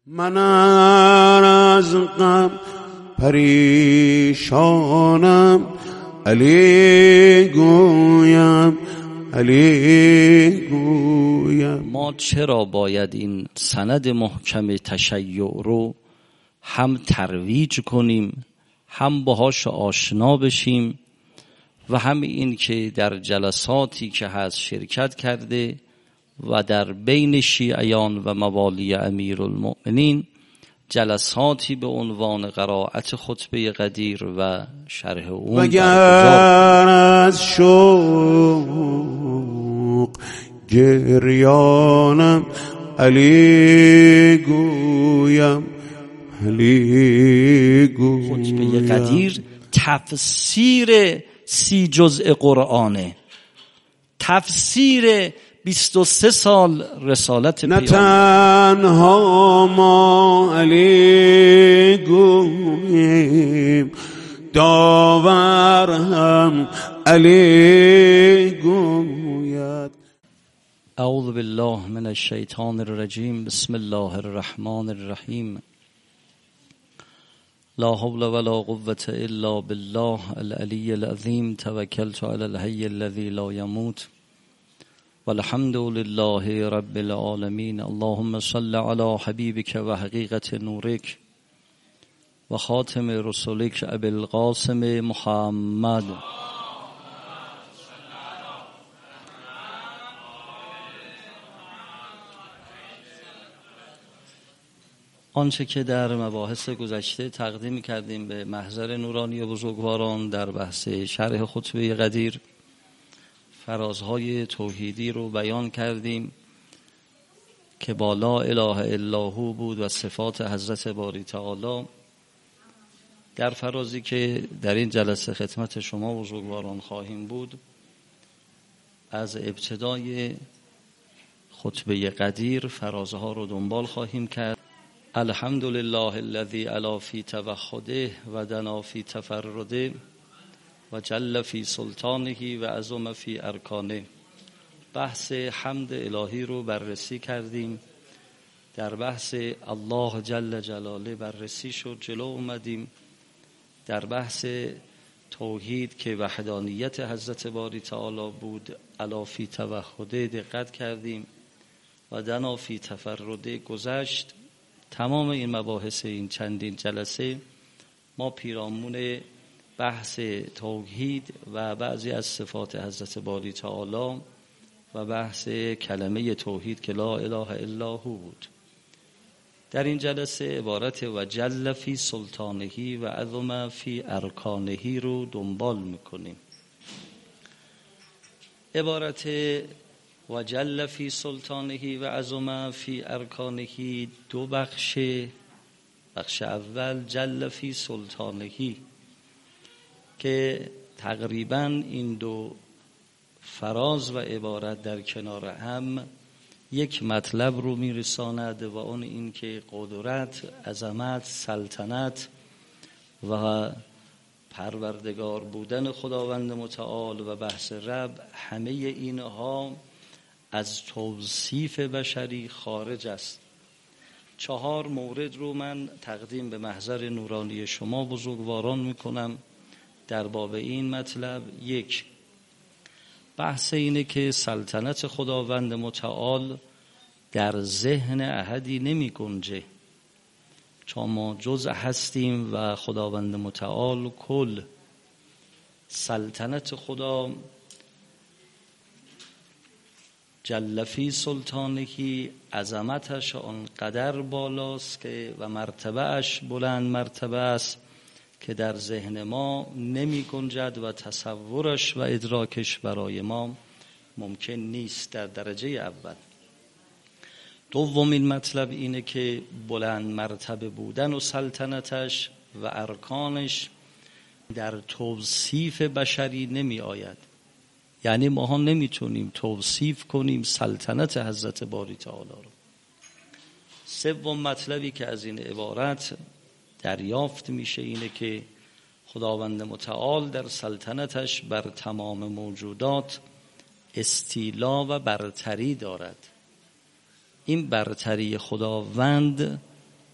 من از غم پریشانم، علی گویم علی گویم. ما چرا باید این سند محکم تشیع رو هم ترویج کنیم، هم باهاش آشنا بشیم و هم این که در جلساتی که هست شرکت کرده و در بین شیعیان و موالی امیرالمؤمنین جلساتی به عنوان قرائت خطبه قدیر و شرح اون مگر از شوق گریانم، علی گویم علی گویم. خطبه قدیر تفسیر 30 جزء قرآنه، تفسیر 23 سال رسالت نه پیامبر. تنها ما علی گوییم، داور هم علی گوید. اعوذ بالله من الشیطان الرجیم. بسم الله الرحمن الرحیم. لا حول ولا قوة الا بالله العلی العظیم. توکلت علی الحی الذی لا یموت والحمد لله رب العالمین. اللهم صل علی حبیبک و حقیقت نورک و خاتم رسولک ابی القاسم محمد. آنچه که در مباحث گذشته تقدیم کردیم به محضر نورانی بزرگواران در بحث شرح خطبه قدیر، فرازهای توحیدی رو بیان کردیم که با لا اله الا هو بود و صفات حضرت باری تعالی. در فرازی که در این جلسه خدمت شما بزرگواران خواهیم بود، از ابتدای خطبه قدیر فرازها رو دنبال خواهیم کرد. الحمد لله الذی علا فی توحده و دنا فی تفرده و جل فی سلطانه و عظم فی ارکانه. بحث حمد الهی رو بررسی کردیم. در بحث الله جل جلاله بررسی شد، جلو اومدیم. در بحث توحید که وحدانیت حضرت باری تعالی بود، علا فی توحده دقت کردیم و دنا فی تفرده گذشت. تمام این مباحث این چندین جلسه ما پیرامون بحث توحید و بعضی از صفات حضرت باری تعالی و بحث کلمه توحید که لا اله الا هو بود. در این جلسه عبارت و جل فی سلطانهی و عظم فی ارکانهی رو دنبال میکنیم. عبارت و جل فی سلطانهی و عظم فی ارکانهی دو بخش. بخش اول جل فی سلطانهی که تقریبا این دو فراز و عبارت در کنار هم یک مطلب رو میرساند و اون این که قدرت، عظمت، سلطنت و پروردگار بودن خداوند متعال و بحث رب، همه اینها از توصیف بشری خارج است. 4 مورد رو من تقدیم به محضر نورانی شما بزرگواران میکنم در باب این مطلب. 1. بحث اینه که سلطنت خداوند متعال در ذهن احدی نمی گنجه، چون ما جزء هستیم و خداوند متعال کل. سلطنت خدا جل فی سلطانهی، عظمتش آنقدر بالاست که و مرتبهش بلند مرتبه است که در ذهن ما نمی گنجد و تصورش و ادراکش برای ما ممکن نیست در درجه اول. دومین مطلب اینه که بلند مرتبه بودن و سلطنتش و ارکانش در توصیف بشری نمی آید. یعنی ما ها نمیتونیم توصیف کنیم سلطنت حضرت باری تعالی رو. سوم مطلبی که از این عبارت دریافت میشه اینه که خداوند متعال در سلطنتش بر تمام موجودات استیلا و برتری دارد. این برتری خداوند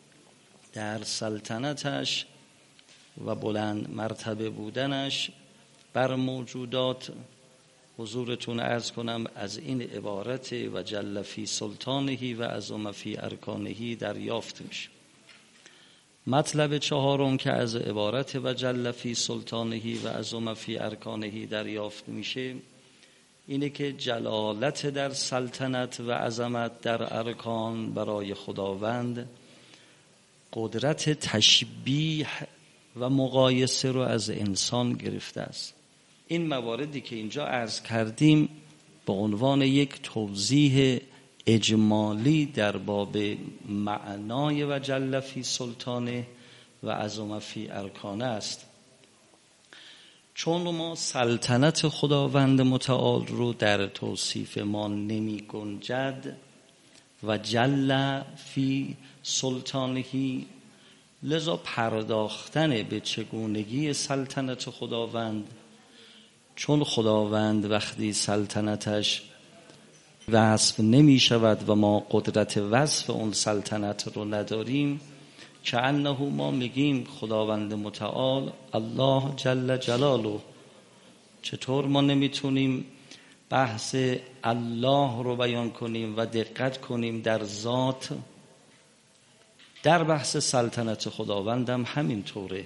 در سلطنتش و بلند مرتبه بودنش بر موجودات حضورتون عرض کنم از این عبارت و جل فی سلطانهی و عظم فی ارکانهی دریافت میشه. مطلب چهارم که از عبارت و جل فی سلطانهی و عظم فی ارکانهی دریافت میشه اینه که جلالت در سلطنت و عظمت در ارکان برای خداوند قدرت تشبیه و مقایسه رو از انسان گرفته است. این مواردی که اینجا عرض کردیم به عنوان یک توضیح اجمالی در باب معنای و جل فی سلطانه و عظم فی ارکانه است. چون ما سلطنت خداوند متعال رو در توصیف ما نمی گنجد و جل فی سلطانهی، لذا پرداختن به چگونگی سلطنت خداوند، چون خداوند وقتی سلطنتش وصف نمی شود و ما قدرت وصف اون سلطنت رو نداریم، که انه ما میگیم خداوند متعال الله جل جلاله. چطور ما نمیتونیم بحث الله رو بیان کنیم و دقت کنیم در ذات؟ در بحث سلطنت خداوندم همینطوره،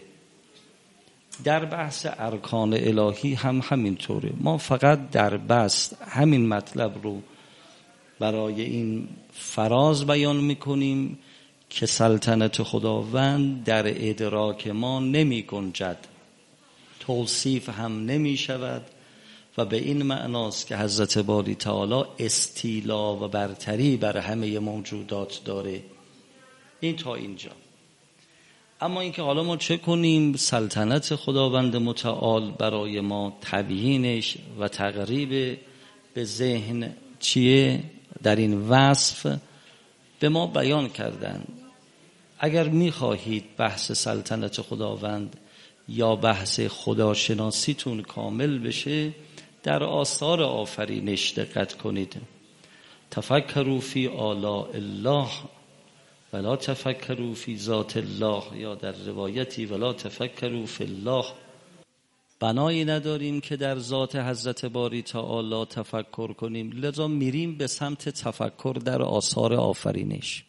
در بحث ارکان الهی هم همینطوره. ما فقط در بحث همین مطلب رو برای این فراز بیان میکنیم که سلطنت خداوند در ادراک ما نمی گنجد، توصیف هم نمی شود و به این معناست که حضرت باری تعالی استیلا و برتری بر همه موجودات داره. این تا اینجا. اما اینکه حالا ما چه کنیم سلطنت خداوند متعال برای ما تبیینش و تقریب به ذهن چیه در این وصف به ما بیان کردن. اگر میخواهید بحث سلطنت خداوند یا بحث خداشناسیتون کامل بشه در آثار آفرینش دقت کنید. تفکروا فی آلاء الله ولا تفکروا فی ذات الله، یا در روایتی ولا تفکروا فی الله. بنایی نداریم که در ذات حضرت باری تعالی تفکر کنیم، لذا میریم به سمت تفکر در آثار آفرینش.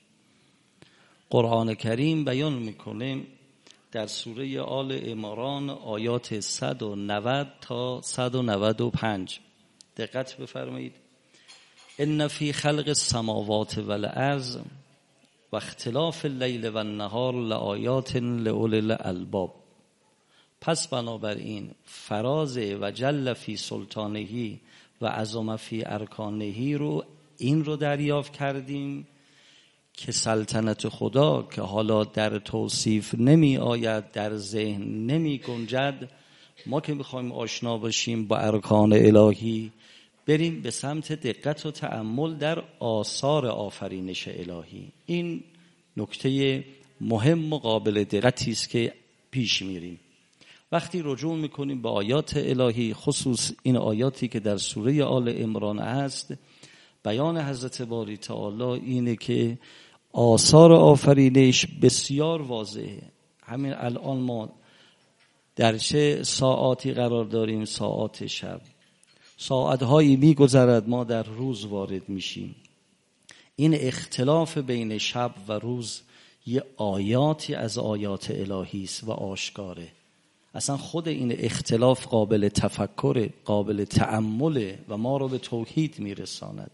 قرآن کریم بیان میکنه در سوره آل عمران آیات 190 تا 195 دقت بفرمایید. ان فی خلق السماوات والارض و اختلاف اللیل و النهار لآیات لأولی الالباب. پس بنابراین فراز و جل فی سلطانهی و عظم فی ارکانهی رو این رو دریافت کردیم که سلطنت خدا که حالا در توصیف نمی آید، در ذهن نمی گنجد، ما که میخوایم آشنا باشیم با ارکان الهی بریم به سمت دقت و تأمل در آثار آفرینش الهی. این نکته مهم و قابل دقتی است که پیش میریم. وقتی رجوع میکنیم به آیات الهی، خصوص این آیاتی که در سوره آل عمران هست، بیان حضرت باری تعالی اینه که آثار آفرینش بسیار واضحه. همین الان ما در چه ساعاتی قرار داریم؟ ساعات شب. ساعتهایی میگذرد ما در روز وارد میشیم. این اختلاف بین شب و روز یه آیاتی از آیات الهی است و آشکاره. اصلا خود این اختلاف قابل تفکر، قابل تأمل و ما رو به توحید میرساند.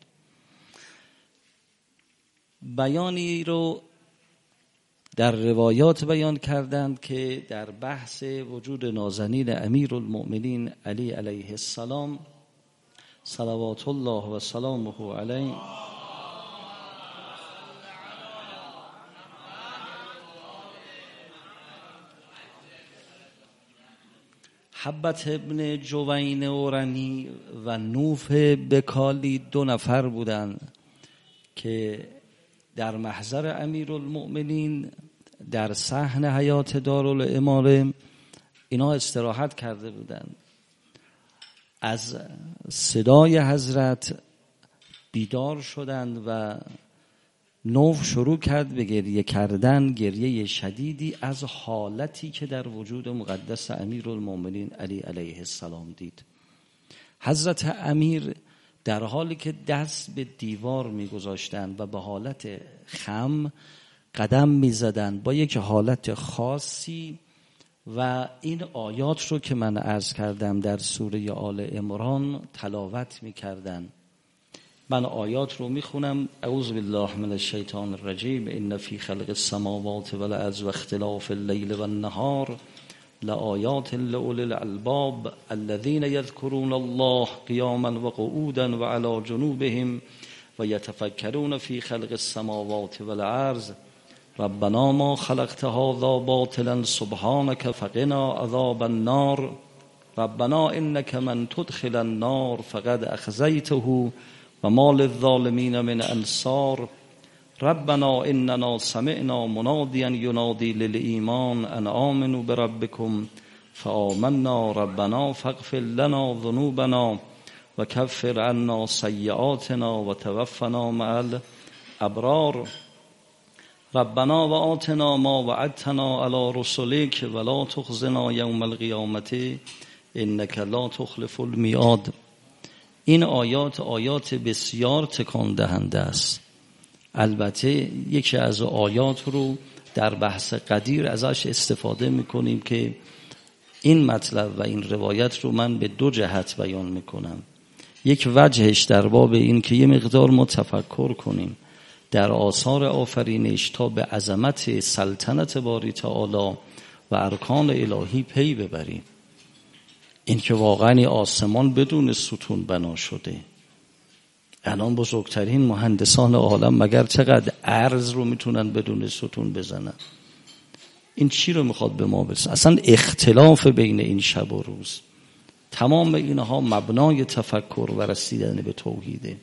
بیانی رو در روایات بیان کردند که در بحث وجود نازنین امیرالمؤمنین علی علیه السلام صلوات الله و سلامه علیه حبت ابن جوین اورنی و نوف بکالی 2 نفر بودند که در محضر امیرالمؤمنین در صحن حیات دارالاماره اینا استراحت کرده بودند. از صدای حضرت بیدار شدند و نوح شروع کرد به گریه کردن، گریه شدیدی از حالتی که در وجود مقدس امیرالمومنین علی علیه السلام دید. حضرت امیر در حالی که دست به دیوار می‌گذاشتند و به حالت خم قدم می‌زدند با یک حالت خاصی و این آیات رو که من عرض کردم در سوره آل عمران تلاوت می‌کردند. من آیات رو میخونم. اعوذ بالله من الشیطان الرجیم. ان فی خلق السماوات والارض واختلاف اللیل والنهار لآیات لأولی الالباب الذین یذکرون الله قیاما وقعودا وعلى جنوبهم ویتفکرون فی خلق السماوات والارض ربنا ما خلقت هذا باطلا سبحانك فقنا عذاب النار ربنا انك من تدخل النار فقد اخزیته و ما للظالمین من انصار ربنا اننا سمعنا منادیا ینادی للایمان ان آمنوا بربکم فآمنا ربنا فاغفر لنا ذنوبنا و کفر عنا سیئاتنا و توفنا مع الابرار ربنا و آتنا ما وعدتنا علی رسلک ولا تخزنا یوم القیامة انک لا تخلف المیعاد. این آیات بسیار تکان دهنده است. البته یکی از آیات رو در بحث قدیر ازش استفاده میکنیم که این مطلب و این روایت رو من به دو جهت بیان میکنم. یک وجهش در باب این که یه مقدار ما تفکر کنیم در آثار آفرینش تا به عظمت سلطنت باری تعالی و ارکان الهی پی ببریم. این که واقعا آسمان بدون ستون بنا شده. الان بزرگترین مهندسان عالم مگر چقدر ارز رو میتونن بدون ستون بزنن؟ این چی رو میخواد به ما برسه؟ اصلا اختلاف بین این شب و روز. تمام اینها مبنای تفکر و رسیدن به توحیده.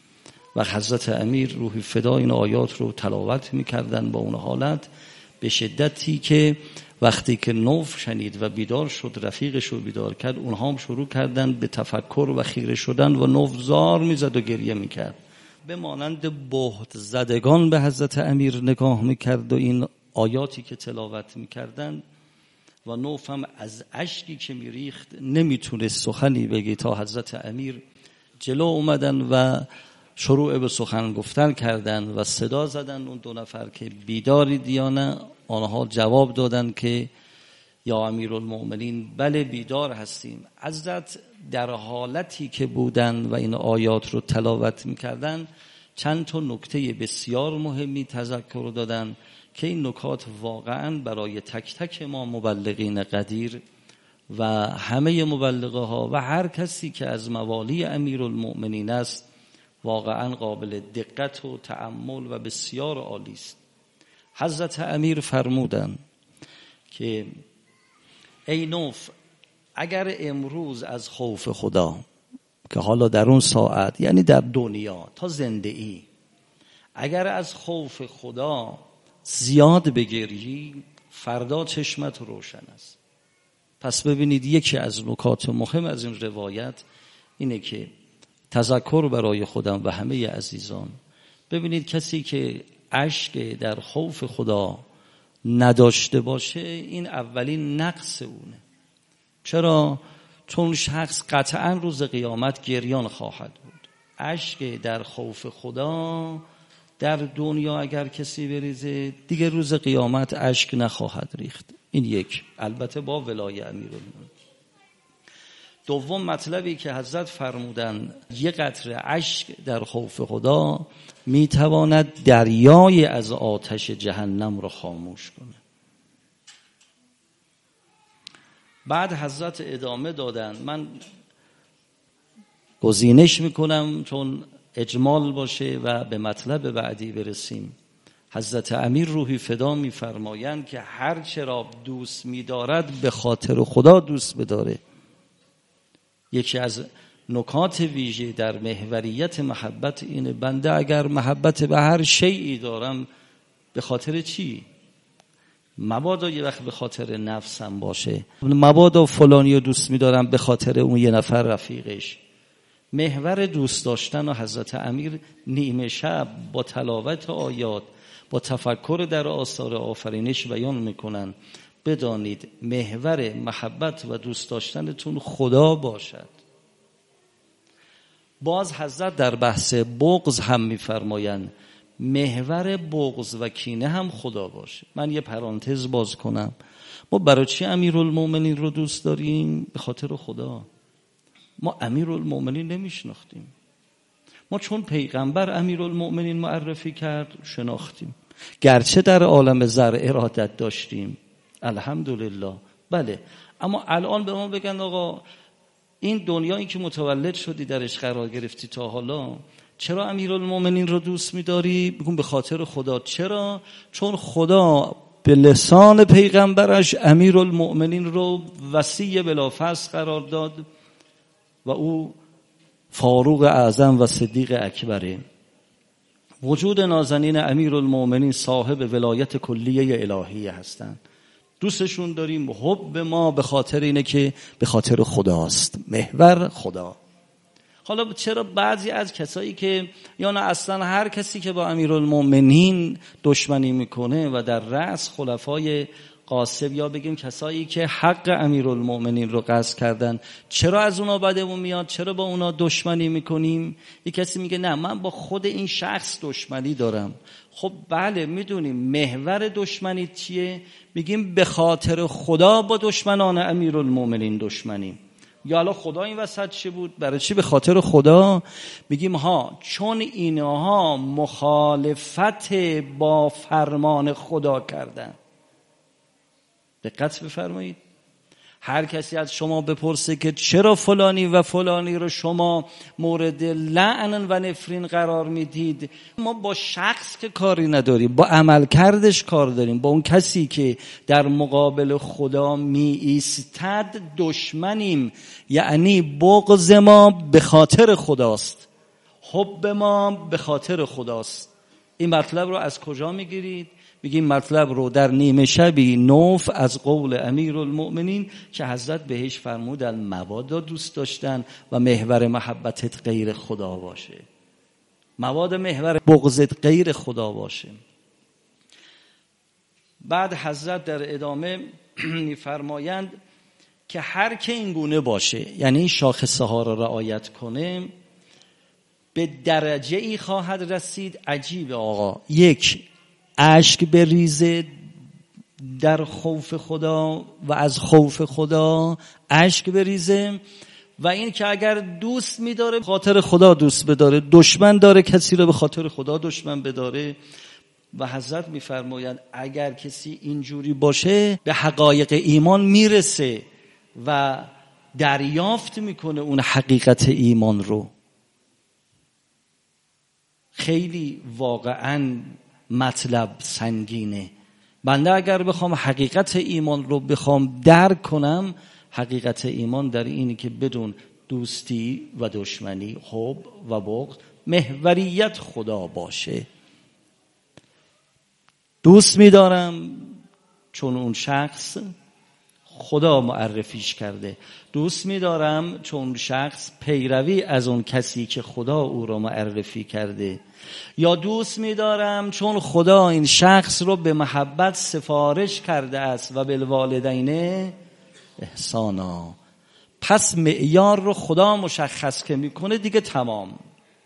و حضرت امیر روحی فدا این آیات رو تلاوت میکردن با اون حالت به شدتی که وقتی که نوح شنید و بیدار شد، رفیقش رو بیدار کرد، اونها هم شروع کردن به تفکر و خیره شدن و نوح زار میزد و گریه میکرد. به مانند بهت زدگان به حضرت امیر نگاه میکرد و این آیاتی که تلاوت میکردن و نوح هم از اشکی که میریخت نمیتونست سخنی بگه تا حضرت امیر جلو اومدن و شروع به سخن گفتن کردن و صدا زدن اون دو نفر که بیدارید یا نه. آنها جواب دادن که یا امیرالمومنین بله بیدار هستیم. حضرت در حالتی که بودن و این آیات رو تلاوت میکردن چند تا نکته بسیار مهمی تذکر دادن که این نکات واقعا برای تک تک ما مبلغین قدیر و همه مبلغه ها و هر کسی که از موالی امیرالمومنین است واقعا قابل دقت و تأمل و بسیار عالی است. حضرت امیر فرمودن که ای نوح، اگر امروز از خوف خدا که حالا در اون ساعت یعنی در دنیا تا زنده ای اگر از خوف خدا زیاد بگریی فردا چشمت روشن است. پس ببینید یکی از نکات مهم از این روایت اینه که تذکر برای خودم و همه عزیزان، ببینید کسی که اشک در خوف خدا نداشته باشه این اولین نقص اونه. چرا؟ چون شخص قطعا روز قیامت گریان خواهد بود. اشک در خوف خدا در دنیا اگر کسی بریزه دیگه روز قیامت اشک نخواهد ریخت. این یک، البته با ولای امیرالمومنین. دوم مطلبی که حضرت فرمودن یه قطره اشک در خوف خدا میتواند دریای از آتش جهنم رو خاموش کنه. بعد حضرت ادامه دادن، من گزینش میکنم چون اجمال باشه و به مطلب بعدی برسیم. حضرت امیر روحی فدا میفرمایند که هر چرا دوست می‌دارد به خاطر خدا دوست بداره. یکی از نکات ویژه در محوریت محبت اینه بنده اگر محبت به هر شیئی دارم به خاطر چی؟ مبادا یه وقت به خاطر نفسم باشه، مبادا فلانی رو دوست می‌دارم به خاطر اون یه نفر رفیقش، محور دوست داشتن و حضرت امیر نیمه شب با تلاوت آیات، با تفکر در آثار آفرینش بیان میکنن بدانید محور محبت و دوست داشتنتون خدا باشد. باز حضرت در بحث بغض هم میفرمایند محور بغض و کینه هم خدا باشه. من یه پرانتز باز کنم، ما برای چی امیرالمومنین رو دوست داریم؟ به خاطر خدا. ما امیرالمومنین نمیشناختیم، ما چون پیغمبر امیرالمومنین معرفی کرد شناختیم، گرچه در عالم زر ارادت داشتیم الحمدلله، بله، اما الان به ما بگن آقا این دنیایی که متولد شدی درش قرار گرفتی تا حالا، چرا امیرالمومنین رو دوست می‌داری؟ بگم به خاطر خدا. چرا؟ چون خدا به لسان پیغمبرش امیرالمومنین رو وصی بلافاصل قرار داد و او فاروق اعظم و صدیق اکبره. وجود نازنین امیرالمومنین صاحب ولایت کلیه الهیه هستند. دوستشون داریم، حب ما به خاطر اینه که به خاطر خداست، محور خدا. حالا چرا بعضی از کسایی که یا نه اصلا هر کسی که با امیرالمومنین دشمنی میکنه و در رأس خلفای قاسب یا بگیم کسایی که حق امیرالمومنین رو غصب کردن، چرا از اونا بدمون میاد؟ چرا با اونا دشمنی میکنیم؟ یک کسی میگه نه من با خود این شخص دشمنی دارم. خب بله میدونیم محور دشمنی چیه؟ میگیم به خاطر خدا با دشمنان امیرالمومنین دشمنیم. یا الان خدا این وسط چه بود؟ برای چی به خاطر خدا؟ میگیم ها چون اینها مخالفت با فرمان خدا کردن. دقت بفرمایید، هر کسی از شما بپرسه که چرا فلانی و فلانی رو شما مورد لعن و نفرین قرار میدید، ما با شخص که کاری نداریم، با عملکردش کار داریم. با اون کسی که در مقابل خدا می ایستد دشمنیم. یعنی بغض ما به خاطر خداست، حب ما به خاطر خداست. این مطلب رو از کجا میگیرید؟ بگیم مطلب رو در نیمه شبی نوف از قول امیرالمومنین که حضرت بهش فرمودن مبادا دوست داشتن و محور محبتت غیر خدا باشه، مبادا محور بغضت غیر خدا باشه. بعد حضرت در ادامه میفرمایند که هر که این گونه باشه، یعنی این شاخصه ها را رعایت کنه، به درجه ای خواهد رسید. عجیب آقا، یک، اشک بریزه در خوف خدا و از خوف خدا اشک بریزه، و این که اگر دوست می‌داره به خاطر خدا دوست بداره، دشمن داره کسی رو به خاطر خدا دشمن بداره. و حضرت می‌فرمایند اگر کسی اینجوری باشه به حقایق ایمان میرسه و دریافت میکنه اون حقیقت ایمان رو. خیلی واقعاً مطلب سنگینه. بنده اگر بخوام حقیقت ایمان رو بخوام درک کنم، حقیقت ایمان در اینی که بدون دوستی و دشمنی، حب و بغض، محوریت خدا باشه. دوست می‌دارم چون اون شخص خدا معرفیش کرده، دوست می‌دارم چون شخص پیروی از اون کسی که خدا او را معرفی کرده، یا دوست می‌دارم چون خدا این شخص رو به محبت سفارش کرده است و بالوالدین احسانا. پس معیار رو خدا مشخص که میکنه دیگه تمام.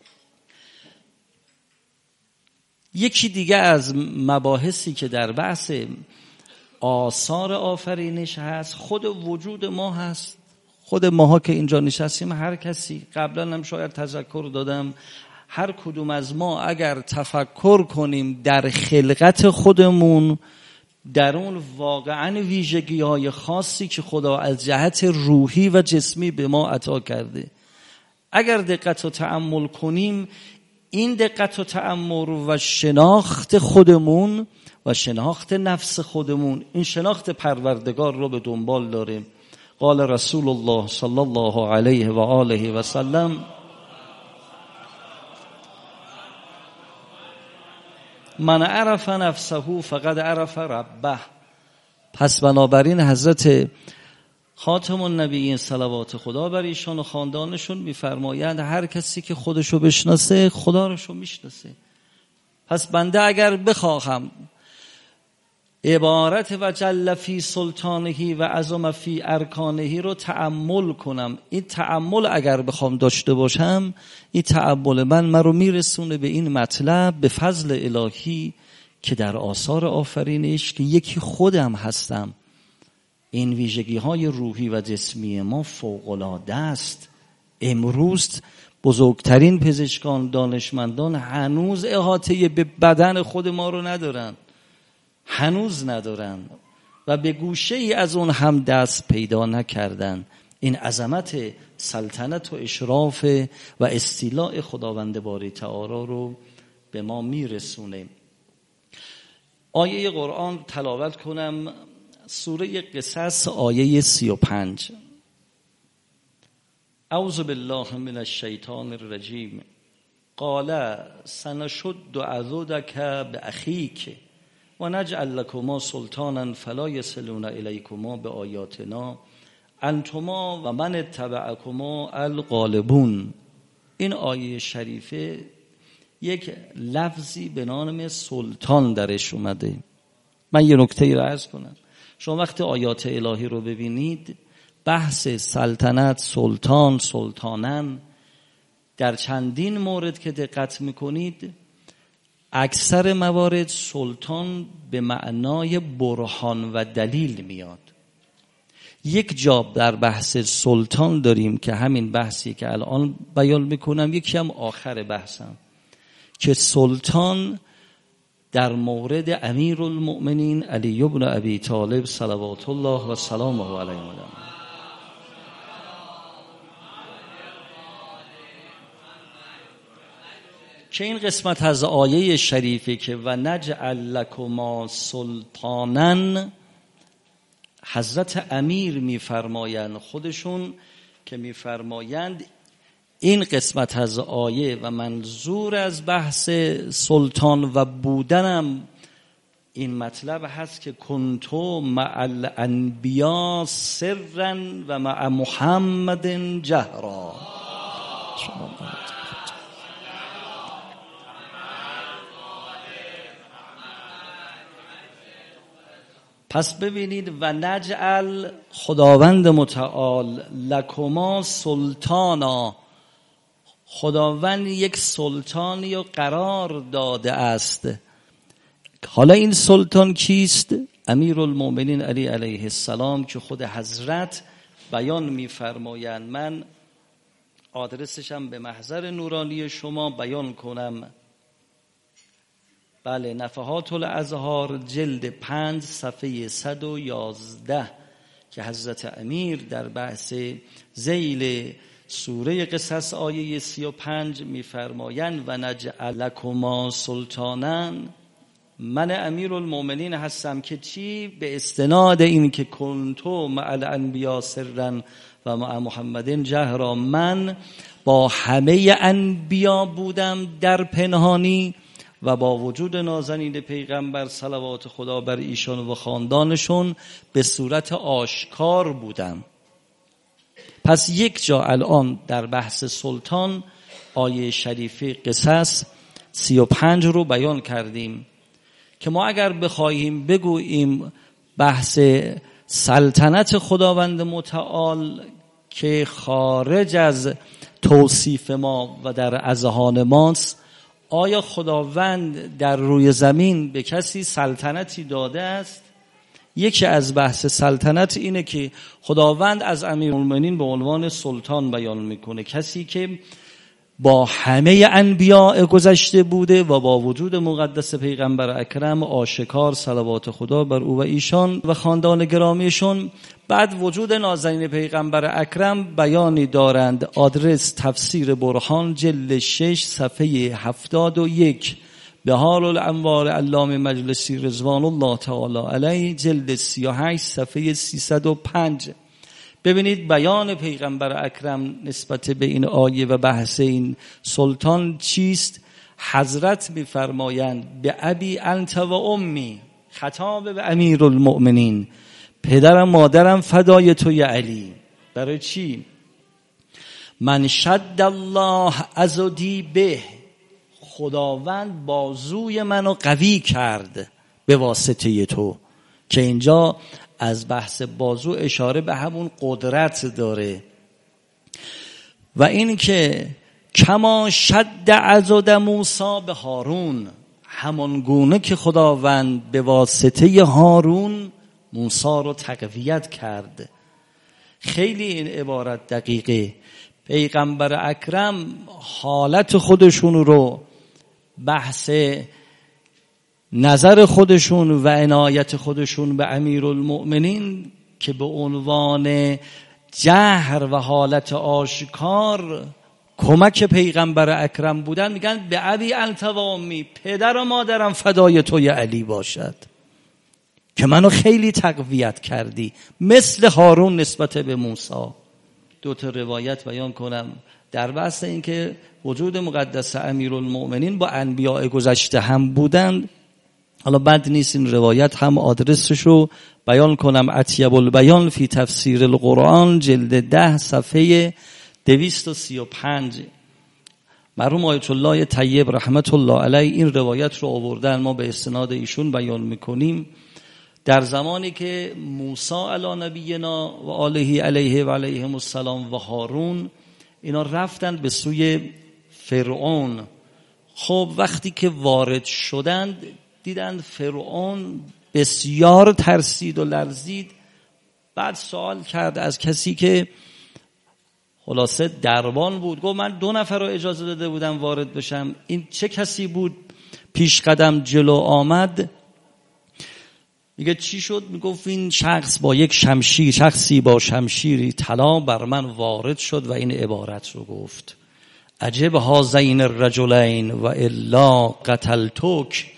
یکی دیگه از مباحثی که در بحث آثار آفرینش هست، خود وجود ما هست. خود ماها که اینجا نشستیم، هر کسی، قبلا هم شاید تذکر دادم، هر کدوم از ما اگر تفکر کنیم در خلقت خودمون، در اون واقعا ویژگی‌های خاصی که خدا از جهت روحی و جسمی به ما عطا کرده، اگر دقت و تأمل کنیم، این دقت و تأمل و شناخت خودمون و شناخت نفس خودمون، این شناخت پروردگار رو به دنبال داره. قال رسول الله صلی الله علیه و آله و سلم: من عرف نفسه فقد عرف ربه. پس بنابراین حضرت خاتم النبیین صلوات خدا بر ایشان و خاندانشون میفرمایند هر کسی که خودشو بشناسه خدا رو میشناسه. پس بنده اگر بخواهم عبارت و جل فی سلطانهی و عظم فی ارکانهی رو تأمل کنم، این تأمل اگر بخوام داشته باشم، این تأمل من رو میرسونه به این مطلب به فضل الهی که در آثار آفرینش که یکی خودم هستم. این ویژگی های روحی و جسمی ما فوق‌العاده است. امروز بزرگترین پزشکان دانشمندان هنوز احاطه به بدن خود ما رو ندارن، هنوز ندارن و به گوشه ای از اون هم دست پیدا نکردن. این عظمت سلطنت و اشراف و استیلاء خداوند باری تعالی رو به ما میرسونه. آیه قرآن تلاوت کنم، سوره قصص آیه 35. اعوذ بالله من الشیطان الرجیم قال سنشد عضدک باخیک و نجعل لکما سلطانا فلا یصلون الیکما بآیاتنا انتما و من اتبعکما الغالبون. این آیه شریفه یک لفظی به نام سلطان درش اومده. من یه نکته ای رو عرض کنم. شما وقتی آیات الهی رو ببینید، بحث سلطنت، سلطان، سلطانن، در چندین مورد که دقت میکنید اکثر موارد سلطان به معنای برهان و دلیل میاد. یک جا در بحث سلطان داریم که همین بحثی که الان بیان میکنم، یکی هم آخر بحثم، که سلطان در مورد امیرالمؤمنین علی بن ابی طالب صلوات الله و سلامه علیه که این قسمت از آیه شریفه که و نجعل لکما سلطانن، حضرت امیر میفرمایند خودشون که میفرمایند این قسمت از آیه و منظور از بحث سلطان و بودنم این مطلب هست که کنتو مع الانبیا سرا و مع محمد جهرا. پس ببینید و نجعل خداوند متعال لکما سلطانا، خداوند یک سلطانی رو قرار داده است. حالا این سلطان کیست؟ امیرالمؤمنین علی علیه السلام که خود حضرت بیان می‌فرمایند. من آدرسشم به محضر نورانی شما بیان کنم. بله، نفحات الازهار جلد 5 صفحه 111 که حضرت امیر در بحث ذیل سوره قصص آیه 35 میفرمایند و نجعل لکما سلطانا، من امیرالمؤمنین هستم که چی؟ به استناد این که کنتو مع الانبیا سرا و مع محمد جهرا، من با همه انبیا بودم در پنهانی و با وجود نازنین پیغمبر صلوات خدا بر ایشان و خاندانشون به صورت آشکار بودم. پس یک جا الان در بحث سلطان آیه شریفه قصص 35 رو بیان کردیم که ما اگر بخواهیم بگوییم بحث سلطنت خداوند متعال که خارج از توصیف ما و در اذهان ماست، آیا خداوند در روی زمین به کسی سلطنتی داده است؟ یکی از بحث سلطنت اینه که خداوند از امیرالمؤمنین به عنوان سلطان بیان میکنه، کسی که با همه انبیاء گذشته بوده و با وجود مقدس پیغمبر اکرم آشکار صلوات خدا بر او و ایشان و خاندان گرامیشون. بعد وجود نازنین پیغمبر اکرم بیانی دارند. آدرس تفسیر برهان جلد 6 صفحه 71، بهار الانوار علامه مجلسی رضوان الله تعالی علیه جلد 38 صفحه 305. ببینید بیان پیغمبر اکرم نسبت به این آیه و بحث این سلطان چیست. حضرت میفرمایند به ابی انت و امی، خطاب به امیرالمؤمنین، پدرم مادرم فدای تو یا علی. برای چی؟ من شد الله عضدی به، خداوند بازوی منو قوی کرد به واسطه تو. که اینجا از بحث بازو اشاره به همون قدرت داره. و این که کما شد عضد موسی به هارون، همان گونه که خداوند به واسطه هارون موسی رو تقویت کرد. خیلی این عبارت دقیقه. پیغمبر اکرم حالت خودشون رو، بحث نظر خودشون و عنایت خودشون به امیرالمؤمنین که به عنوان جهر و حالت آشکار کمک پیغمبر اکرم بودن، میگن به ابی انت و امی، پدر و مادرم فدای تو یا علی باشد که منو خیلی تقویت کردی، مثل هارون نسبت به موسی. دو تا روایت بیان کنم در بحث این که وجود مقدس امیرالمؤمنین با انبیاء گذشته هم بودند. حالا بد نیست این روایت هم آدرسش رو بیان کنم. اطیب البیان فی تفسیر القرآن جلد 10 صفحه 235. مرحوم آیت الله طیب رحمت الله علیه این روایت رو آوردن، ما به استناد ایشون بیان میکنیم. در زمانی که موسی علی نبینا و آله علیه و علیهم السلام و هارون اینا رفتن به سوی فرعون، خب وقتی که وارد شدند دیدند فرعون بسیار ترسید و لرزید. بعد سوال کرد از کسی که خلاصه دربان بود، گفت من 2 نفر رو اجازه داده بودم وارد بشم، این چه کسی بود پیش قدم جلو آمد؟ میگه چی شد؟ میگفت این شخص با یک شمشیر، شخصی با شمشیری طلا بر من وارد شد و این عبارت رو گفت: عجب هذین الرجلین و الا قتلتک.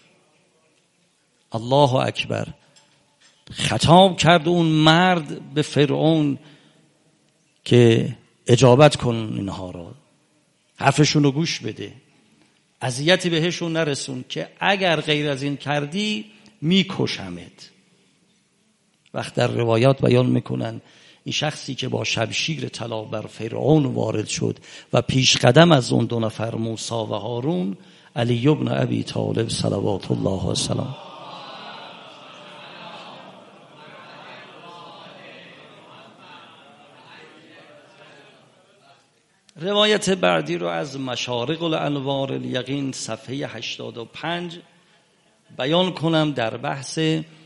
الله اکبر. خطاب کرد اون مرد به فرعون که اجابت کن اینها را، حرفشون رو گوش بده، اذیتی بهشون نرسون که اگر غیر از این کردی میکشمت. وقت در روایات بیان میکنن این شخصی که با شمشیر طلا بر فرعون وارد شد و پیش قدم از اون 2 نفر موسی و هارون علی ابن ابی طالب صلوات الله و سلام. روایت بعدی رو از مشارق الانوار الیقین صفحه 85 بیان کنم در بحث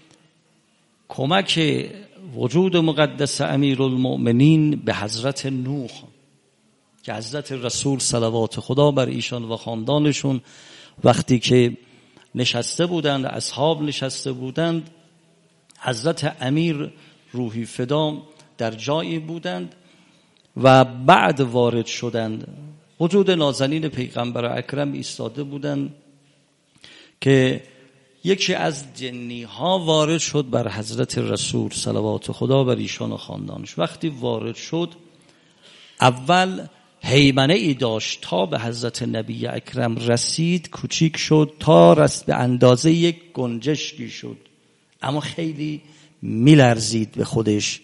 کمک وجود مقدس امیرالمؤمنین به حضرت نوح که حضرت رسول صلوات خدا بر ایشان و خاندانشون وقتی که نشسته بودند، اصحاب نشسته بودند، حضرت امیر روحی فدا در جایی بودند و بعد وارد شدند. وجود نازنین پیغمبر اکرم ایستاده بودند که یکی از جنی ها وارد شد بر حضرت رسول صلوات خدا بر ایشان و خاندانش. وقتی وارد شد اول هیمنه ای داشت تا به حضرت نبی اکرم رسید، کوچیک شد تا رسید به اندازه یک گنجشکی شد، اما خیلی میلرزید به خودش.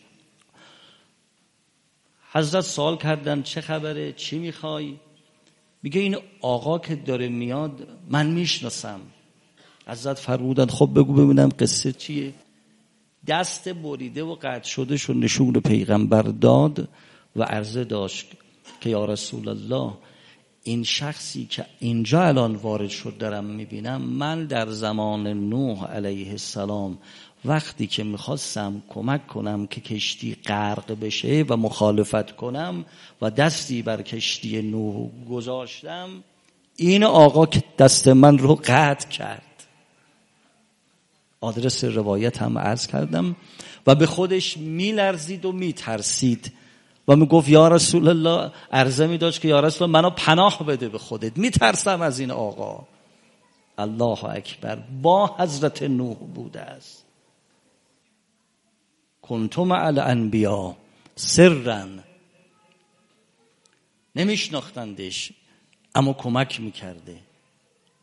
حضرت سوال کردن چه خبره، چی میخوای؟ میگه این آقا که داره میاد من میشناسم. حضرت فرمودند خب بگو ببینم قصه چیه. دست بریده و قطع شده شو نشون پیغمبر داد و عرضه داشت که یا رسول الله، این شخصی که اینجا الان وارد شد دارم میبینم، من در زمان نوح علیه السلام وقتی که میخواستم کمک کنم که کشتی غرق بشه و مخالفت کنم و دستی بر کشتی نوح گذاشتم، این آقا که دست من رو قطع کرد. آدرس روایت هم عرض کردم و به خودش میلرزید و میترسید و میگفت یا رسول الله، عرضه میداشت که یا رسول الله منو پناه بده به خودت، میترسم از این آقا. الله اکبر. با حضرت نوح بوده است. کنتم مع الانبیا سرا، نمیشناختندش اما کمک میکرده،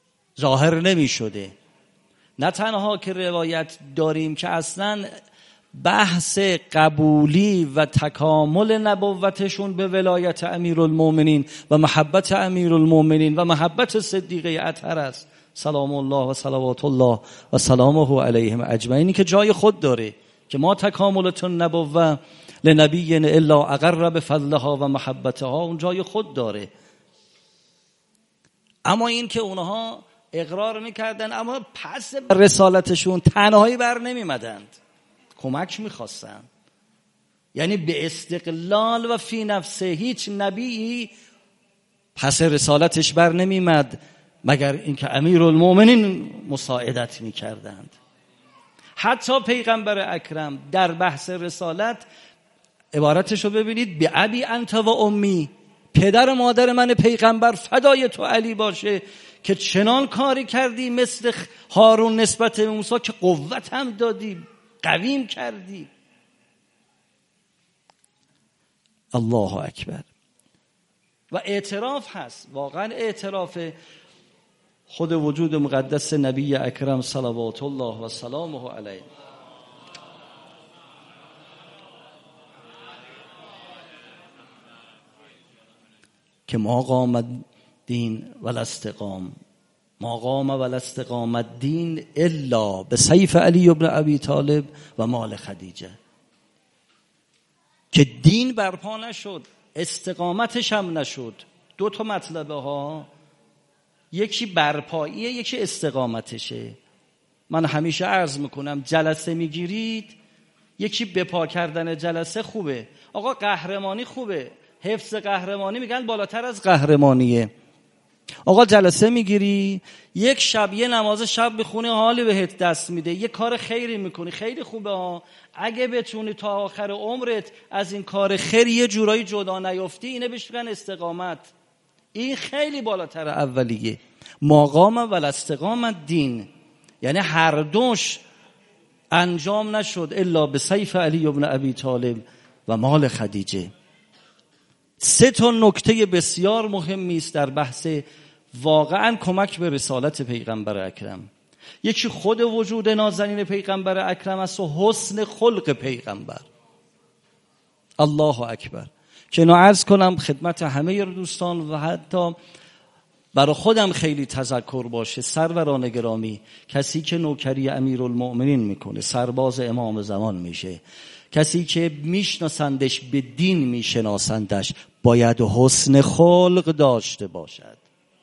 ظاهر نمیشده. نه تنها که روایت داریم که اصلا بحث قبولی و تکامل نبوتشون به ولایت امیرالمومنین و محبت امیرالمومنین و محبت صدیقه اطهر است سلام الله و صلوات الله و سلامه علیهم اجمعین، که جای خود داره که ما تکاملتون نبوه لنبی الا اقر بفضلها و محبتها، اون جای خود داره. اما این که اونها اقرار میکردن اما پس رسالتشون تنهایی بر نمیمدند، کمک میخواستن. یعنی به استقلال و فی نفسه هیچ نبی پس رسالتش بر نمیمد مگر اینکه امیرالمومنین مساعدت میکردند. حتی پیغمبر اکرم در بحث رسالت عبارتشو ببینید، به ابی انت و امی، پدر و مادر من پیغمبر فدای تو علی باشه که چنان کاری کردی مثل هارون نسبت به موسی که قوت هم دادی، قویم کردی. الله اکبر. و اعتراف هست، واقعا اعتراف خود وجود مقدس نبی اکرم صلوات الله و سلامه علیه که ما قام دین ولا استقام، ما قام ولا استقام الدین الا به سیف علی ابن ابی طالب و مال خدیجه، که دین برپا نشد، استقامتش هم نشد. دو تا مطلبه ها، یکی برپاییه یکی استقامتشه. من همیشه عرض میکنم جلسه میگیرید، یکی بپا کردن جلسه خوبه، آقا قهرمانی خوبه، حفظ قهرمانی میگن بالاتر از قهرمانیه. آقا جلسه میگیری، یک شب یه نماز شب بخونی حالی بهت دست میده، یه کار خیری میکنی، خیلی خوبه ها. اگه بتونی تا آخر عمرت از این کار خیر یه جورایی جدا نیفتی، اینه بهش میگن استقامت. این خیلی بالاتر اولیه. ما قام ولا استقام الدین، یعنی هر دوش انجام نشد الا به سیف علی ابن ابی طالب و مال خدیجه. سه تا نکته بسیار مهمی است در بحث واقعا کمک به رسالت پیغمبر اکرم. یکی خود وجود نازنین پیغمبر اکرم است و حسن خلق پیغمبر. الله اکبر. که اینو عرض کنم خدمت همه دوستان و حتی برای خودم خیلی تذکر باشه، سروران گرامی، کسی که نوکری امیرالمؤمنین میکنه سرباز امام زمان میشه، کسی که میشناسندش به دین میشناسندش باید حسن خلق داشته باشد.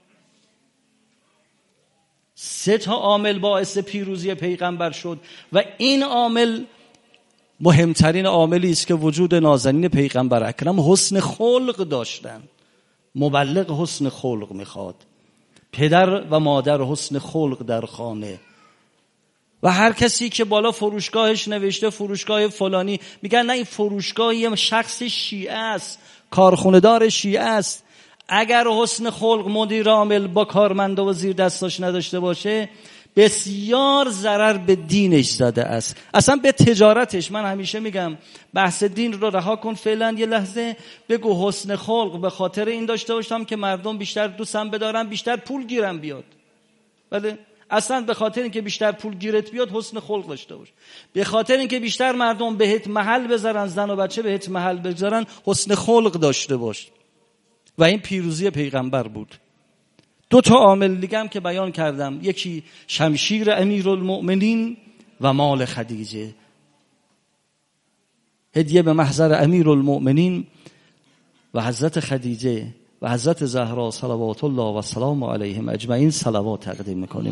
سه تا عامل باعث پیروزی پیغمبر شد و این عامل مهمترین عاملی است که وجود نازنین پیغمبر اکرم حسن خلق داشتن. مبلغ حسن خلق میخواد، پدر و مادر حسن خلق در خانه. و هر کسی که بالا فروشگاهش نوشته فروشگاه فلانی، میگن نه این فروشگاه یه شخص شیعه است، کارخونه دار شیعه است. اگر حسن خلق مدیر عامل با کارمندا و زیر دستاش نداشته باشه، بسیار ضرر به دینش زده است، اصلا به تجارتش. من همیشه میگم بحث دین رو رها کن فعلا، یه لحظه بگو حسن خلق به خاطر این داشته باشم که مردم بیشتر دوستم بدارن، بیشتر پول گیرم بیاد. بله، اصلا به خاطر اینکه بیشتر پول گیرت بیاد حسن خلق داشته باش. به خاطر اینکه بیشتر مردم بهت محل بذارن، زن و بچه بهت محل بذارن، حسن خلق داشته باش. و این پیروزی پیغمبر بود. دو تا عامل دیگه هم که بیان کردم، یکی شمشیر امیرالمؤمنین و مال خدیجه، هدیه به محضر امیرالمؤمنین و حضرت خدیجه و حضرت زهرا صلوات الله و سلام علیهم اجمعین صلوات تقدیم میکنیم.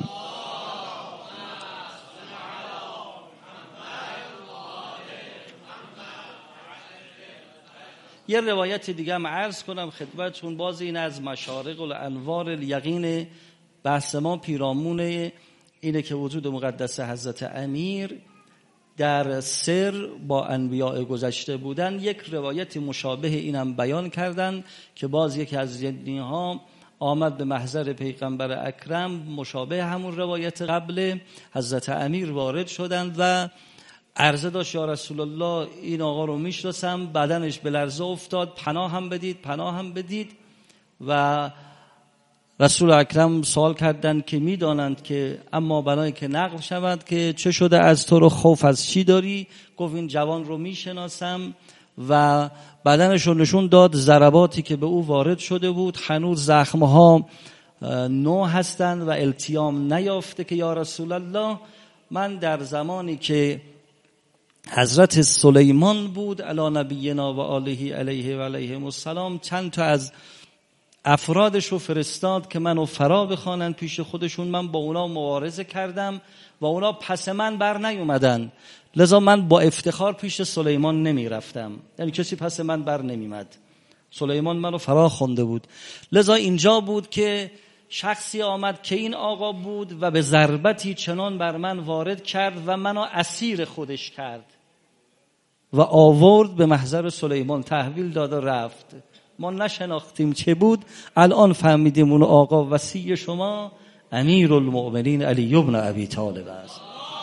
یه روایت دیگه هم عرض کنم خدمتتون، باز این از مشارق الانوار الیقین بحث ما پیرامون اینه که وجود مقدس حضرت امیر در سر با انبیاء گذشته بودن. یک روایت مشابه اینم بیان کردن که باز یکی از جنی‌ها آمد به محضر پیغمبر اکرم، مشابه همون روایت قبل، حضرت امیر وارد شدند و عرضه داشت یا رسول الله این آقا رو میشناسم، بدنش به لرزه افتاد، پناه هم بدید. و رسول اکرم سوال کردند که میدانند که اما برای که نقل شود که چه شده از تو رو خوف از چی داری؟ گفت این جوان رو میشناسم و بدنش رو نشون داد، ضرباتی که به او وارد شده بود هنوز زخمها نو هستند و التیام نیافته که یا رسول الله من در زمانی که حضرت سلیمان بود علی نبینا و آله علیه و علیهم السلام چند تا از افرادش رو فرستاد که منو فرا بخوانن پیش خودشون، من با اونا مبارزه کردم و اونا پس من بر نیومدن، لذا من با افتخار پیش سلیمان نمی رفتم، یعنی کسی پس من بر نمیمد، سلیمان منو فرا خونده بود. لذا اینجا بود که شخصی آمد که این آقا بود و به ضربتی چنان بر من وارد کرد و منو اسیر خودش کرد و آورد به محضر سلیمان، تحویل داد و رفت. ما نشناختیم چه بود، الان فهمیدیم اون آقا وصی شما امیرالمؤمنین علی بن ابی طالب است.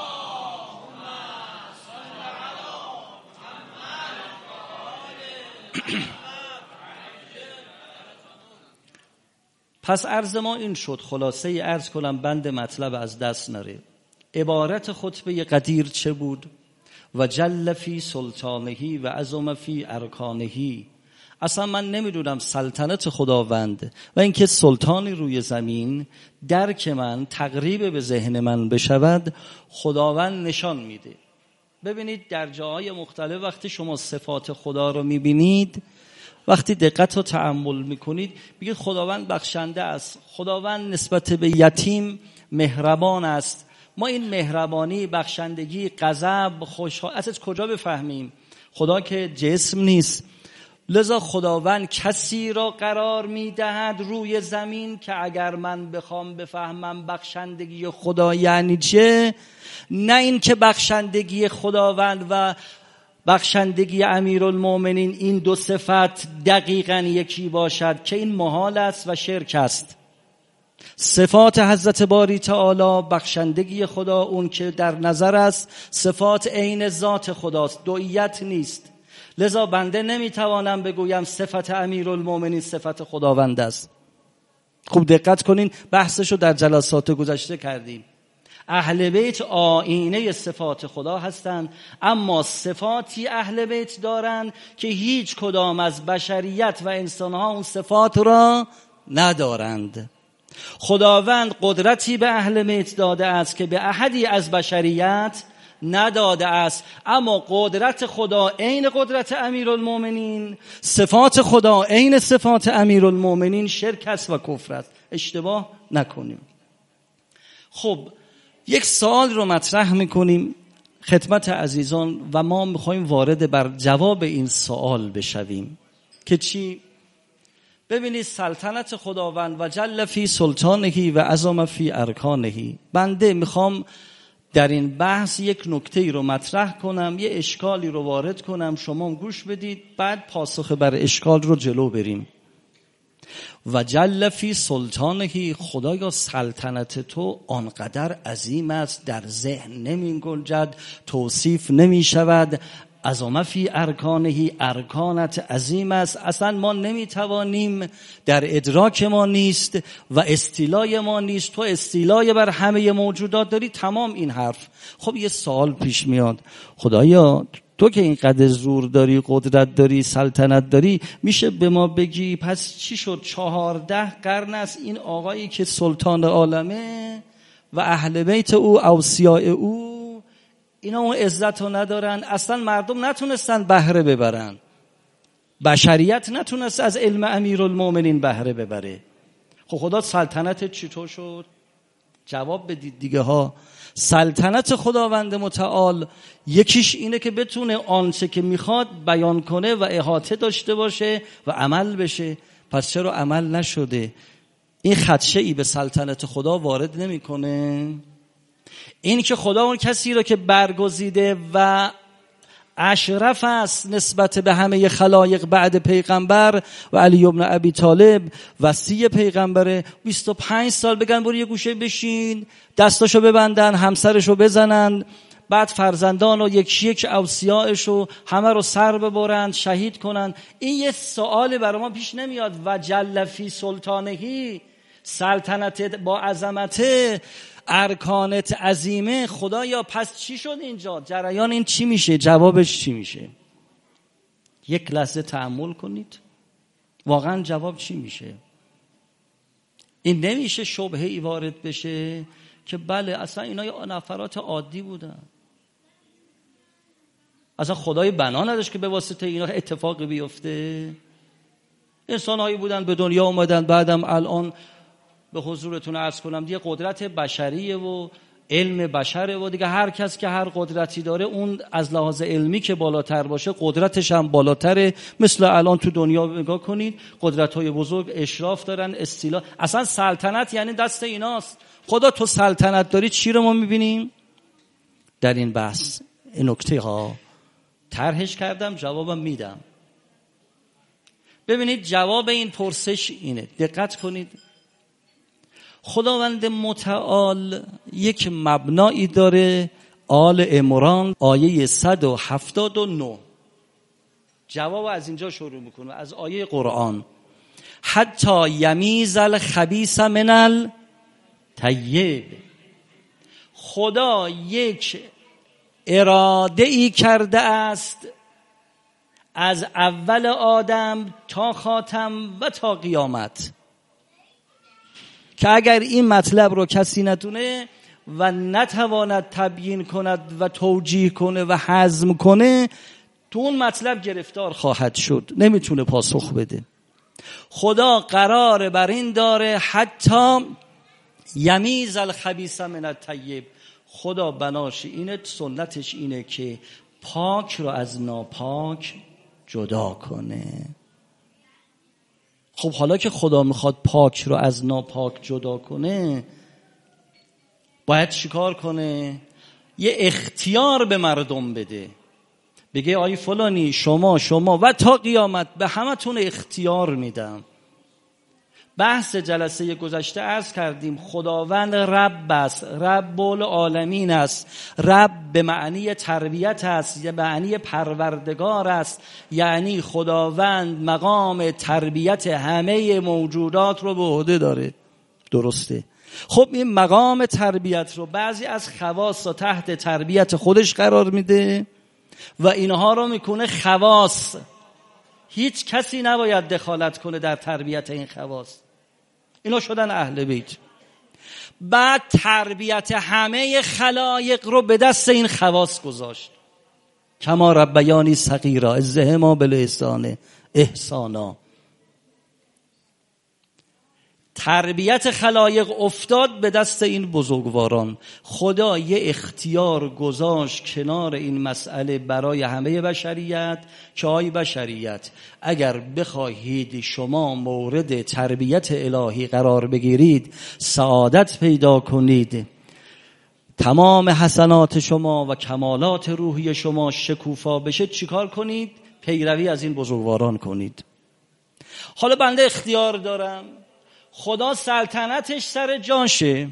پس عرض ما این شد، خلاصه عرض کنم بند مطلب از دست نره. عبارت خطبه قدیر چه بود؟ و جل فی سلطانهی و عظم فی ارکانهی. اصلا من نمیدونم سلطنت خداوند و اینکه سلطانی روی زمین درک من تقریب به ذهن من بشود خداوند نشان میده. ببینید در جاهای مختلف وقتی شما صفات خدا رو میبینید، وقتی دقت و تأمل میکنید بگید خداوند بخشنده است، خداوند نسبت به یتیم مهربان است. ما این مهربانی، بخشندگی، غضب، خوشحال از کجا بفهمیم؟ خدا که جسم نیست، لذا خداوند کسی را قرار میدهد روی زمین که اگر من بخوام بفهمم بخشندگی خدا یعنی چه، نه این که بخشندگی خداوند و بخشندگی امیرالمؤمنین این دو صفت دقیقاً یکی باشد که این محال است و شرک است. صفات حضرت باری تعالی، بخشندگی خدا اون که در نظر است صفات عین ذات خداست، دوئیت نیست. لذا بنده نمیتوانم بگویم صفت امیرالمؤمنین صفت خداوند است. خوب دقت کنین، بحثشو در جلسات گذشته کردیم. اهل بیت آینه صفات خدا هستند، اما صفاتی اهل بیت دارند که هیچ کدام از بشریت و انسانها اون صفات را ندارند. خداوند قدرتی به اهل بیت داده است که به احدی از بشریت نداده است، اما قدرت خدا عین قدرت امیرالمؤمنین، صفات خدا عین صفات امیرالمؤمنین شرک است و کفر است. اشتباه نکنیم. خب یک سوال رو مطرح میکنیم خدمت عزیزان و ما میخوایم وارد بر جواب این سوال بشویم که چی؟ ببینید سلطنت خداوند و جل فی سلطانهی و عظم فی ارکانهی. بنده میخوام در این بحث یک نکته رو مطرح کنم، یه اشکالی رو وارد کنم، شما گوش بدید، بعد پاسخ بر اشکال رو جلو بریم. و جل فی سلطانهی، خدایا سلطنت تو آنقدر عظیم است در ذهن نمی گنجد، توصیف نمی شود. عظمت فی ارکانهی، ارکانت عظیم است، اصلا ما نمی توانیم، در ادراک ما نیست و استیلای ما نیست. تو استیلای بر همه موجودات داری، تمام این حرف. خب یه سوال پیش میاد، خدایا تو که اینقدر زور داری، قدرت داری، سلطنت داری، میشه به ما بگی پس چی شد 14 قرن است این آقایی که سلطان عالمه و اهل بیت او، اوصیاء او، اینا اون عزت رو ندارن، اصلا مردم نتونستن بهره ببرن، بشریت نتونست از علم امیرالمؤمنین بهره ببره. خب خدا سلطنت چطور شد؟ جواب بدید دیگه ها. سلطنت خداوند متعال یکیش اینه که بتونه آنچه که میخواد بیان کنه و احاطه داشته باشه و عمل بشه. پس چرا عمل نشده؟ این خدشه‌ای به سلطنت خدا وارد نمیکنه. این که خدا اون کسی رو که برگزیده و اشرف است نسبت به همه خلایق بعد پیغمبر و علی بن ابی طالب وصی پیغمبره، 25 سال بگن برو یه گوشه بشین، دستاشو ببندن، همسرشو بزنن، بعد فرزندان و یک اوصیاءشو همه رو سر ببرند، شهید کنن. این یه سوال برای ما پیش نمیاد. و جل فی سلطانهی، سلطنت با عظمت، ارکانت عظیمه. خدایا پس چی شد اینجا؟ جریان این چی میشه؟ جوابش چی میشه؟ یک لحظه تأمل کنید واقعا جواب چی میشه. این نمیشه شبهه‌ای وارد بشه که بله اصلا اینا یه نفرات عادی بودن، اصلا خدای بنا نداشت که به واسطه اینا اتفاقی بیفته. انسان‌هایی بودن به دنیا اومدن، بعدم الان به حضورتون عرض کنم دیگه قدرت بشریه و علم بشره و دیگه هر کس که هر قدرتی داره اون از لحاظ علمی که بالاتر باشه قدرتش هم بالاتره. مثل الان تو دنیا نگاه کنید قدرت‌های بزرگ اشراف دارن، استیلا، اصلا سلطنت یعنی دست ایناست. خدا تو سلطنت داری چی رو ما میبینیم؟ در این بحث این نکته ها طرحش کردم، جوابم میدم. ببینید جواب این پرسش اینه، دقت کنید. خداوند متعال یک مبنایی داره، آل عمران آیه 179. جواب از اینجا شروع میکنه، از آیه قرآن. حتی یمیز الخبیث من الطیب. خدا یک اراده ای کرده است از اول آدم تا خاتم و تا قیامت که اگر این مطلب رو کسی نتونه و نتواند تبیین کند و توجیه کنه و هضم کنه تو اون مطلب گرفتار خواهد شد، نمیتونه پاسخ بده. خدا قرار بر این داره حتی یمیز الخبیث من الطیب. خدا بناش اینه، سنتش اینه که پاک رو از ناپاک جدا کنه. خب حالا که خدا میخواد پاک رو از ناپاک جدا کنه باید چیکار کنه؟ یه اختیار به مردم بده، بگه آی فلانی شما و تا قیامت به همتون اختیار میدم. بحث جلسه گذشته عرض کردیم خداوند رب است، رب العالمین است. رب به معنی تربیت است، به معنی پروردگار است، یعنی خداوند مقام تربیت همه موجودات رو به عهده داره. درسته. خب این مقام تربیت رو بعضی از خواص رو تحت تربیت خودش قرار میده و اینها رو میکنه خواص. هیچ کسی نباید دخالت کنه در تربیت این خواص. اینا شدن اهل بیت. بعد تربیت همه خلایق رو به دست این خواص گذاشت. کما ربیانی صغیرا اذهما بالاحسان احسانا. تربیت خلایق افتاد به دست این بزرگواران. خدا یه اختیار گذاشت کنار این مسئله برای همه بشریت که آی بشریت اگر بخواهید شما مورد تربیت الهی قرار بگیرید، سعادت پیدا کنید، تمام حسنات شما و کمالات روحی شما شکوفا بشه، چیکار کنید؟ پیروی از این بزرگواران کنید. حالا بنده اختیار دارم، خدا سلطنتش سر جانشه.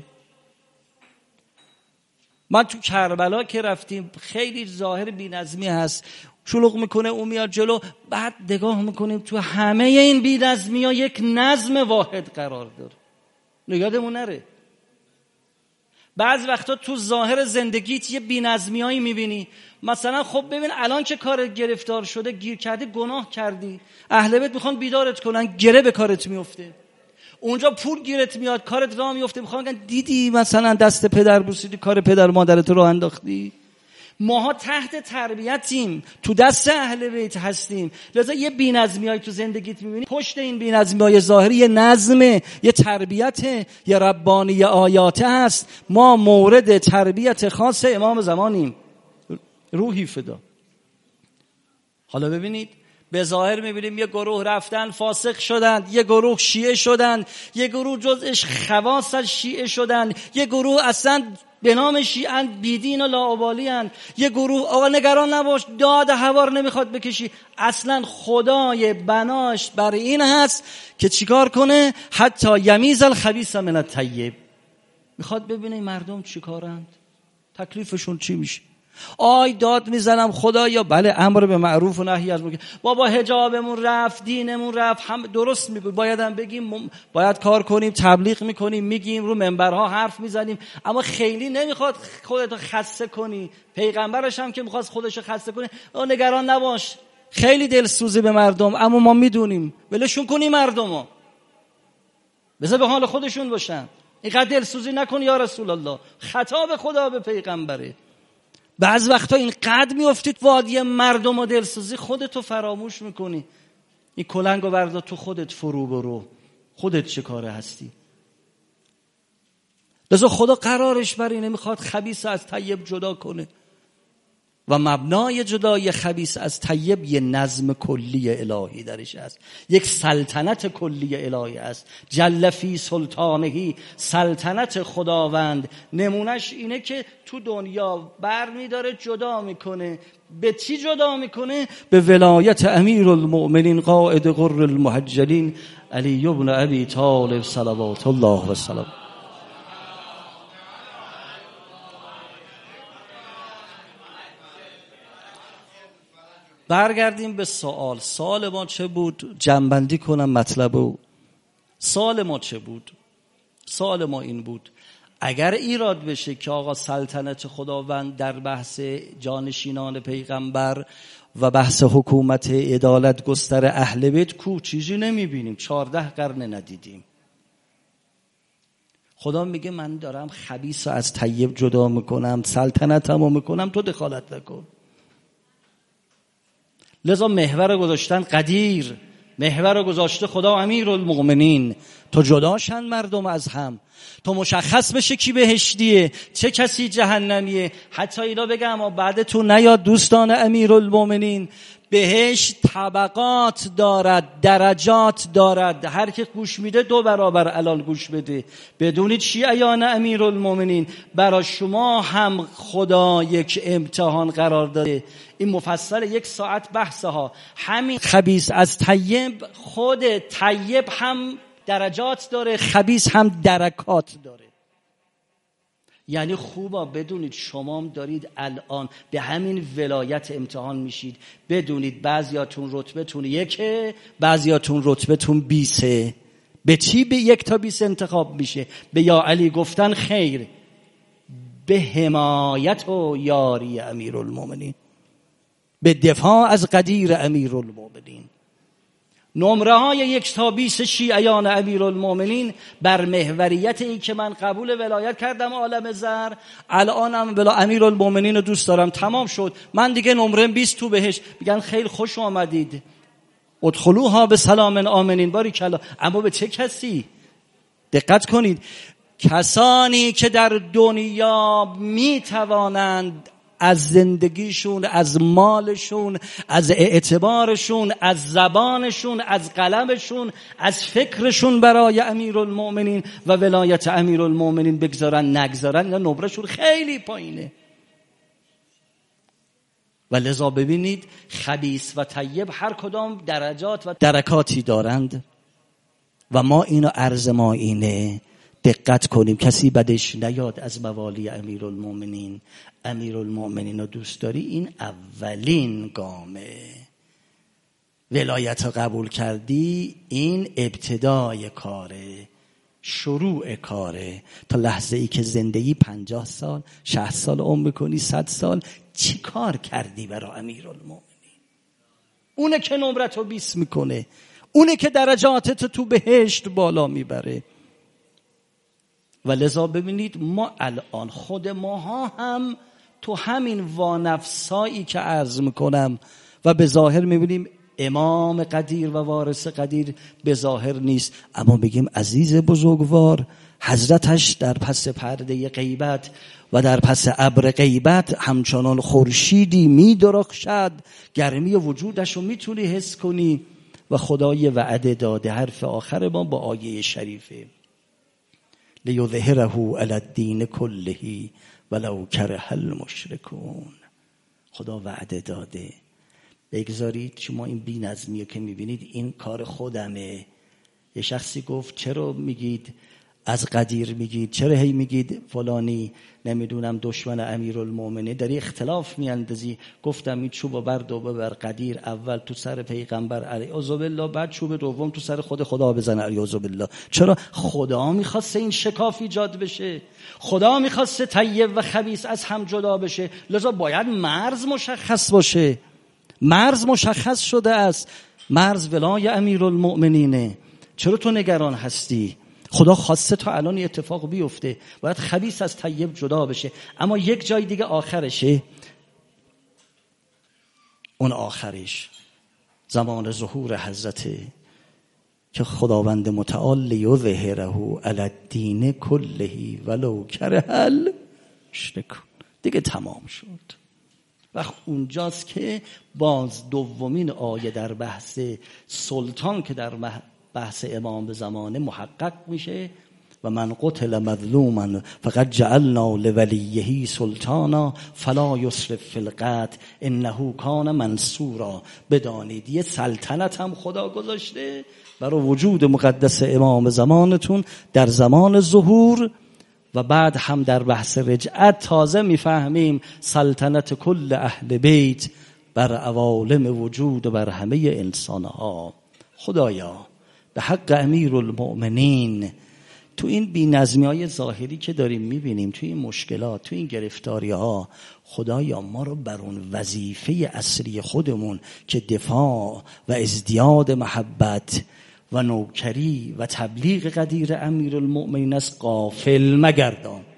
من تو کربلا که رفتیم خیلی ظاهر بی‌نظمی هست، شلوغ میکنه اون میاد جلو، بعد نگاه میکنیم تو همه این بی‌نظمی ها یک نظم واحد قرار داره. یادمون نره بعض وقتا تو ظاهر زندگیت یه بی‌نظمی هایی میبینی. مثلا خب ببین الان که کارت گرفتار شده، گیر کردی، گناه کردی، اهل بیت میخوان بیدارت کنن، گره به کارت میفته. اونجا پول گیرت میاد، کارت راه میفته، میخوان بگن دیدی مثلا دست پدر بوسیدی، کار پدر مادرت رو انداختی. ماها تحت تربیتیم، تو دست اهل بیت هستیم، لذا یه بی‌نظمیای تو زندگیت میبینی، پشت این بی‌نظمیای ظاهری یه نظمه، یه تربیت، یه ربانی آیات هست. ما مورد تربیت خاص امام زمانیم، روحی فدا. حالا ببینید به ظاهر میبینیم یه گروه رفتن فاسق شدن، یه گروه شیعه شدن، یه گروه جزءش خواص شیعه شدن، یه گروه اصلا به نام شیعه بیدین و لاابالی هن، یه گروه آقا نگران نباش داد هوار نمیخواد بکشی. اصلا خدای بناش بر این هست که چیکار کنه؟ حتی یمیز الخبیث من الطیب. میخواد ببینه مردم چیکارند، تکلیفشون چی میشه. آی داد میزنم خدایا، بله امر به معروف و نهی از منکر، بابا حجابمون رفت، دینمون رفت، هم درست میگه، باید هم بگیم، باید کار کنیم، تبلیغ میکنیم، میگیم، رو منبرها حرف میزنیم، اما خیلی نمیخواد خودتو خسته کنی. پیغمبرش هم که میخواست خودشو خسته کنی، نگران نباش، خیلی دلسوزی به مردم، اما ما میدونیم، ولشون کنی مردمو، بذار به حال خودشون باشن، اینقدر دلسوزی نکن یا رسول الله. خطاب خدا به پیغمبره. بعض وقتا اینقدر میافتید وادی مردم و دلسوزی، خودتو فراموش میکنی. این کلنگو بردار تو خودت فرو برو، خودت چه کاره هستی. لذا خدا قرارش بر اینه، میخواد خبیث از طیب جدا کنه و مبنای جدای خبیث از طیب یه نظم کلی الهی درش است، یک سلطنت کلی الهی است. جل فی سلطانهی، سلطنت خداوند. نمونش اینه که تو دنیا بر میداره جدا میکنه. به چی جدا میکنه؟ به ولایت امیر المؤمنین قائد غر المحجلین علی بن ابی طالب صلوات الله و سلام. برگردیم به سوال ما چه بود؟ جنبندی کنم مطلبو. سوال ما چه بود؟ سوال ما این بود اگر ایراد بشه که آقا سلطنت خداوند در بحث جانشینان پیغمبر و بحث حکومت عدالت گستر اهل بیت کو، چیزی نمیبینیم، 14 قرن ندیدیم. خدا میگه من دارم خبیث از طیب جدا میکنم، سلطنتمو میکنم، تو دخالت نکن. لذا محور گذاشتن قدیر، محور گذاشته خدا امیرالمؤمنین، تو جداشن مردم از هم، تو مشخص بشه کی بهشتیه چه کسی جهنمیه. حتی اینا بگم اما بعد تو نیاد دوستان امیرالمؤمنین، بهشت طبقات دارد، درجات دارد، هر کی گوش میده 2 برابر علال گوش بده. بدونید شیعیان امیرالمؤمنین، برای شما هم خدا یک امتحان قرار داده. این مفصل 1 ساعت بحث ها. همین خبیث از طیب، خود طیب هم درجات داره، خبیث هم درکات داره. یعنی خوبا بدونید شما هم دارید الان به همین ولایت امتحان میشید. بدونید بعضیاتون رتبتون 1، بعضیاتون رتبتون 20. به چی به 1 تا 20 انتخاب میشه؟ به یا علی گفتن خیر، به حمایت و یاری امیرالمؤمنین، به دفاع از قدیر امیرالمؤمنین. نمره های 1 تا 20 شیعیان امیرالمؤمنین بر محوریت این که من قبول ولایت کردم عالم زر، الانم بلا امیرالمؤمنین رو دوست دارم، تمام شد، من دیگه نمره 20 تو بهش. میگن خیلی خوش آمدید، ادخلوها به سلام آمنین، باریکلا. اما به چه کسی؟ دقت کنید، کسانی که در دنیا میتوانند از زندگیشون، از مالشون، از اعتبارشون، از زبانشون، از قلمشون، از فکرشون برای امیرالمؤمنین و ولایت امیرالمؤمنین بگذارن نگذارن، اینا نمرهشون خیلی پایینه. و لذا ببینید خبیث و طیب هر کدام درجات و درکاتی دارند و ما اینو عرض ما اینه، دقت کنیم کسی بدش نیاد از موالی امیرالمؤمنین. امیرالمؤمنین رو دوست داری، این اولین گامه. ولایت رو قبول کردی، این ابتدای کاره، شروع کاره. تا لحظه ای که زندگی 50 سال 60 سال عمر میکنی، 100 سال، چی کار کردی برای امیرالمؤمنین؟ اونه که نمرت رو 20 میکنه، اونه که درجاتت تو بهشت بالا میبره. و لذا ببینید ما الان خود ماها هم تو همین وانفسایی که عرض میکنم و به ظاهر میبینیم امام قدیر و وارث قدیر به ظاهر نیست، اما بگیم عزیز بزرگوار حضرتش در پس پرده غیبت و در پس ابر غیبت همچنان خورشیدی میدرخشد، گرمی وجودش رو میتونی حس کنی. و خدای وعده داده، حرف آخر ما با آیه شریفه، لیظهره علی الدین کله ولو کره المشرکون. خدا وعده داده بگذارید شما این بی‌نظمی که میبینید این کار خودمه. یه شخصی گفت چرا میگید از قدیر میگید؟ چرا هی میگید فلانی نمیدونم دشمن امیرالمومنین؟ داری اختلاف میاندازی. گفتم این چوب برد و ببر قدیر اول تو سر پیغمبر علیه بالله، بعد چوب دوم تو سر خدا بزن علیه بالله. چرا؟ خدا میخواسته این شکاف ایجاد بشه، خدا میخواسته طیب و خبیث از هم جدا بشه، لذا باید مرز مشخص باشه. مرز مشخص شده است، مرز ولای امیرالمومنینه. چرا تو نگران هستی؟ خدا خواسته تا الان اتفاق بیفته، باید خبیث از طیب جدا بشه. اما یک جای دیگه آخرشه، اون آخرش زمان ظهور حضرته که خداوند متعال لیظهره علی الدین کله ولو کره المشرکون. دیگه تمام شد. و اونجاست که باز دومین آیه در بحث سلطان که در بحث امام به زمانه محقق میشه. و من قتل مظلوما فقد جعلنا لولیه سلطانا فلا یسرف فی القتل انه کان منصورا. بدانید یه سلطنت هم خدا گذاشته برای وجود مقدس امام زمانتون در زمان ظهور، و بعد هم در بحث رجعت تازه میفهمیم سلطنت کل اهل بیت بر عوالم وجود و بر همه انسانها. خدایا به حق امیرالمؤمنین تو این بی‌نظمی‌های ظاهری که داریم میبینیم، تو این مشکلات، تو این گرفتاری‌ها، خدایا ما رو بر اون وظیفه اصلی خودمون که دفاع و ازدیاد محبت و نوکری و تبلیغ قدیر امیرالمؤمنین است غافل مگردان.